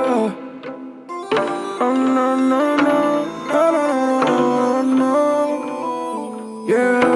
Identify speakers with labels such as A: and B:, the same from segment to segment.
A: yeah. Oh no, no, no, no, no, no, yeah.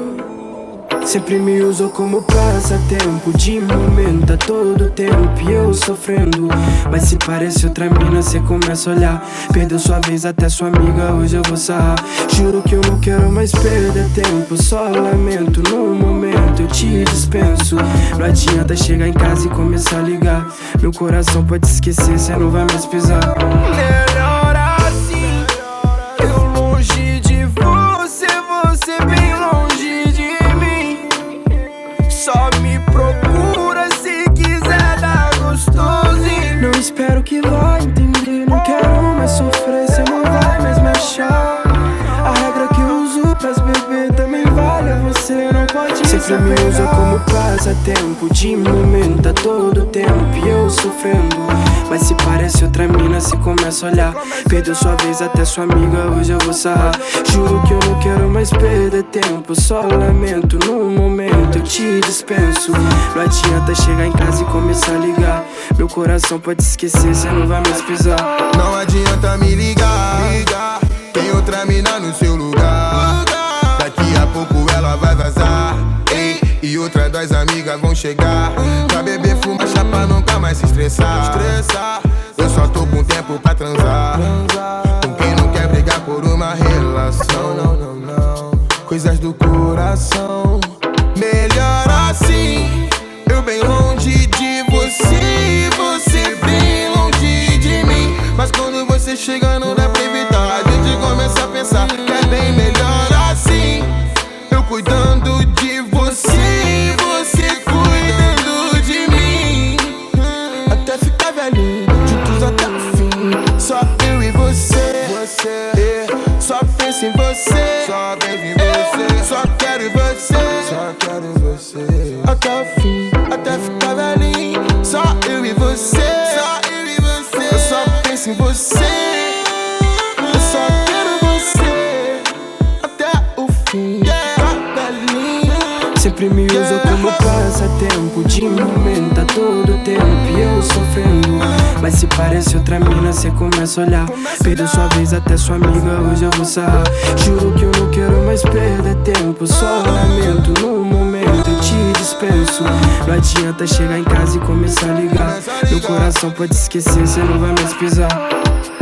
A: Sempre me usou como passatempo, de momento a todo tempo, e eu sofrendo. Mas se parece outra mina, cê começa a olhar. Perdeu sua vez, até sua amiga, hoje eu vou sarrar. Juro que eu não quero mais perder tempo, só lamento, no momento eu te dispenso. Não adianta chegar em casa e começar a ligar. Meu coração pode esquecer, cê não vai mais pisar. Melhor assim, eu longe de você, você bem longe de mim. Só me procura se quiser dar gostosinho. Não espero que vai entender, não quero mais sofrer, cê não vai mais me achar. A regra que eu uso pras beber também vale a você, não pode sempre me usa como passatempo, de momento a todo tempo, e eu sofrendo. Mas se parece outra mina, se começa a olhar. Perdeu sua vez, até sua amiga, hoje eu vou sarrar. Juro que eu não quero mais perder tempo, só lamento, no momento eu te dispenso. Não adianta chegar em casa e começar a ligar. Meu coração pode esquecer, cê não vai mais pisar.
B: Não adianta me ligar, tem outra mina no seu lugar. Daqui a pouco ela vai vazar, ei, e outras duas amigas vão chegar. Pra beber, fumar, chapa, nunca mais se estressar. Eu só tô com tempo pra transar, com quem não quer brigar por uma relação. Não, coisas do coração. Melhor assim, eu bem longe de você, você bem longe de mim. Mas quando você chega não dá pra evitar, a gente começa a pensar que é bem melhor assim. Eu cuidando de você, você cuidando de mim. Até ficar velhinho, juntos até o fim. Só eu e você, só penso em você, só penso em você. Só quero você, até o fim, até ficar velhinho. Só eu e você, eu só penso em você. Eu só quero você, até o fim, ficar velhinho.
A: Sempre me usa como passatempo, de momento a todo tempo, e eu sofrendo. Mas se parece outra mina, cê começa a olhar. Perdeu sua vez, até sua amiga, hoje eu vou sarrar. Juro que eu não quero mais perder tempo, só lamento, no momento eu te dispenso. Não adianta chegar em casa e começar a ligar. Meu coração pode esquecer, cê não vai mais pisar.